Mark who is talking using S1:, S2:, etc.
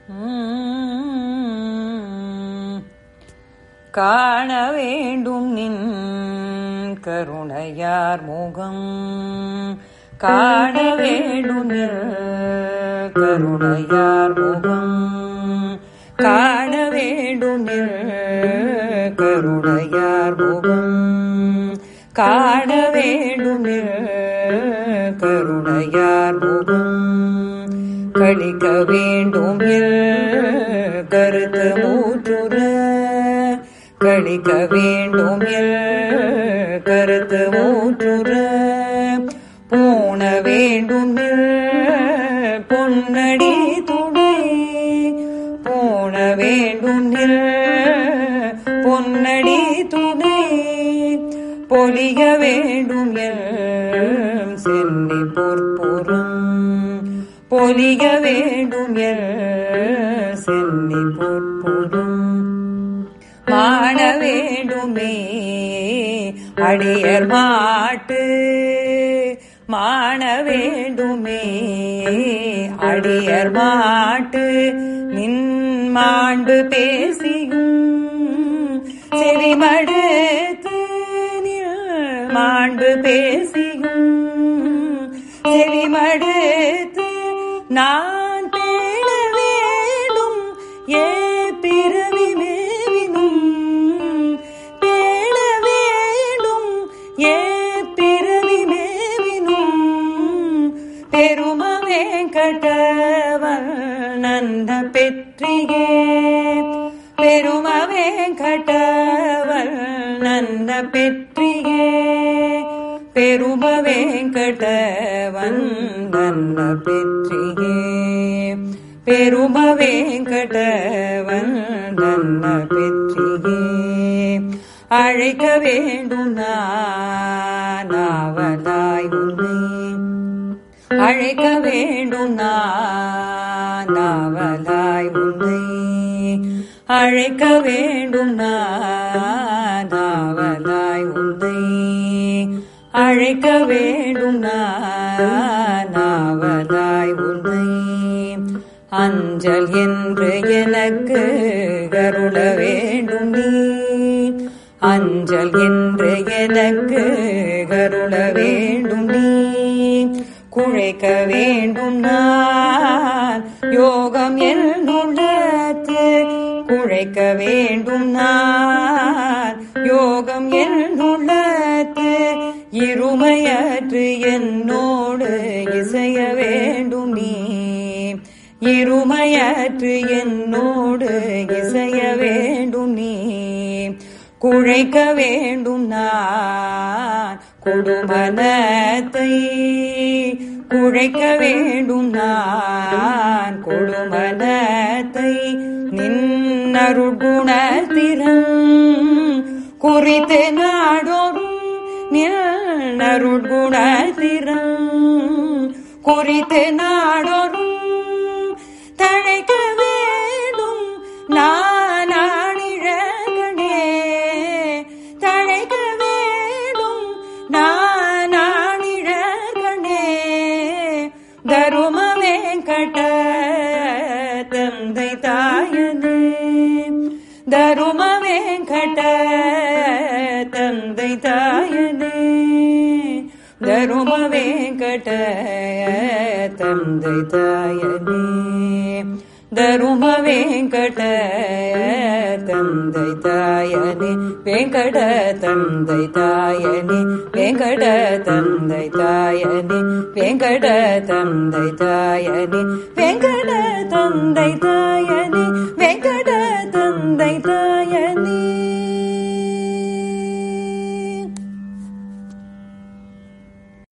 S1: காண வேண்டும் நின் கருணையார் முகம், காண வேண்டும் நின் கருணையார் முகம், காண வேண்டும் நின் கருணையார் முகம், காண வேண்டும் நின் கருணையார் முகம், கழிக்க வேண்டும் கருத்து மூற்றுற, கழிக்க வேண்டும் கருத்து மூற்றுற, பூண வேண்டும் பொன்னடி துணை, பூண வேண்டும் பொன்னடி துணை, பொலிக வேண்டும் சென்னி பொற்புறம், பொலிக வேண்டும் சென்னி பொற்புறம், மாண வேண்டுமே அடியர் மாட்டு, மாண வேண்டுமே அடியர் மாட்டு, நின் மாண்பு பேசியும் செவிமடுத்து, மாண்பு பேசியும் செவிமடுத்து, நான் பேண வேண்டும் ஏ பிறவி மேவினும், பேண வேண்டும் ஏ பிறவி மேவினும், பெரும வெங்கடவன் நந்த பெற்றியே, பெரும வெங்கடவன் நந்த பெற்றியே, பெரும வெங்கடவன் நந்த பெற்றியே, பெரும வெங்கடவன் நந்த பெற்றியே, அழைக்க வேண்டும் நாவலாய் உன்னை, அழைக்க வேண்டும் நாவலாய் உன்னை, அழைக்க வேண்டும் நாவலாய் உன்னை, அழைக்க வேண்டும் நாவலாய் உன்னை, அஞ்சல் என்று எனக்கு கருள வேண்டும் நீ, அஞ்சல் என்று எனக்கு கருள வேண்டும் நீ, குழைக்க வேண்டும் நான் யோகம் என்னுள்ளத்து, குழைக்க வேண்டும் நான் யோகம் என்னுள்ளத்து, இருமையற்று என்னோடு இசைய வேண்டும் நீ, இருமையற்று என்னோடு இசைய வேண்டும் நீ, குழைக்க வேண்டும் நான் கொடுமனத்தை, குழைக்க வேண்டும் நான் கொடுமனத்தை, நின்னருட்குணத்திறம் குறித்து நாடோறும், நின்னருட்குணத்திறம் குறித்து நாடோறும், தழைக்க வேண்டும் நானிழகனே, தழைக்க வேண்டும் நானிழகனே, தரும வெங்கட தந்தை தாயனே, தரும வெங்கட தந்தை தாயனே, தரும வெங்கட தந்தை தாயனே, தரும வெங்கட தந்தை தாயனே, வெங்கட தந்தை தாயனே, வெங்கட தந்தை தாயனே, வெங்கட தந்தை தாயனே, வெங்கட தந்தை தாயனே, வெங்கட தந்தை தாயனே.